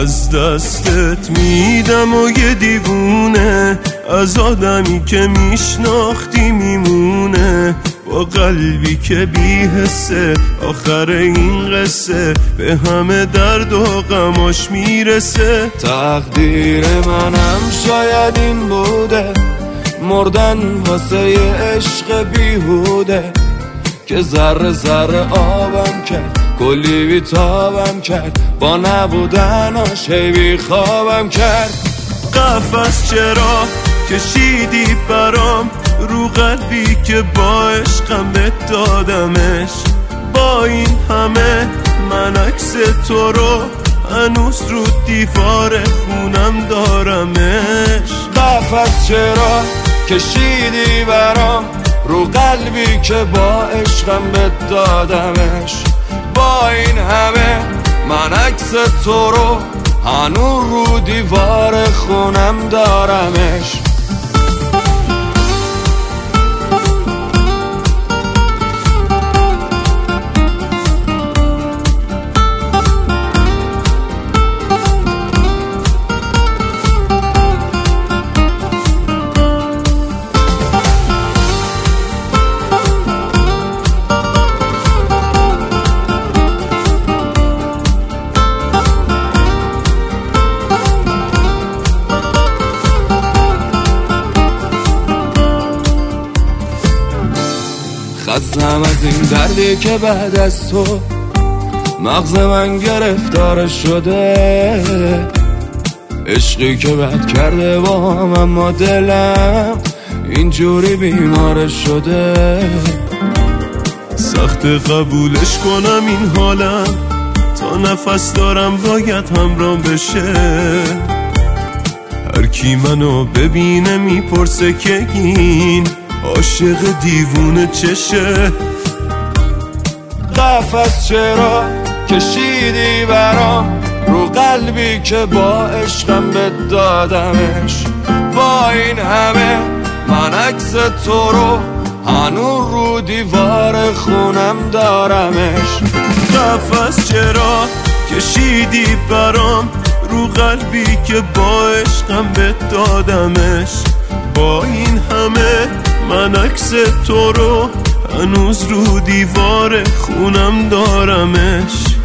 از دستت میدم و یه دیوونه از آدمی که میشناختی میمونه، با قلبی که بی حسه آخر این قصه به همه درد و غماش میرسه. تقدیر منم شاید این بوده، مردن واسه عشق بیهوده که ذره ذره آبم کرد، کلی بیتابم کرد، با نبودناش هی بیخوابم کرد. قفس چرا کشیدی برام رو قلبی که با عشقم بهت دادمش، با این همه من عکس تو رو هنوز رو دیوار خونم دارمش. قفس چرا کشیدی برام رو قلبی که با عشقم بهت دادمش، با این همه من عکس تو رو هنوز رو دیوار خونم دارمش. خستم از این دردی که بعد از تو مغز من گرفتار شده، عشقی که بد کرده با هم اما دلم اینجوری بیمار شده. سخت قبولش کنم این حالم، تا نفس دارم باید همرام بشه. هر کی منو ببینه میپرسه که این عاشق دیوونه چشه. قفس چرا کشیدی برام رو قلبی که با عشقم بهت دادمش، با این همه من عکس تو رو هنوز رو دیوار خونم دارمش. قفس چرا کشیدی برام رو قلبی که با عشقم بهت دادمش، با این همه من عکس تو رو هنوز رو دیوار خونم دارمش.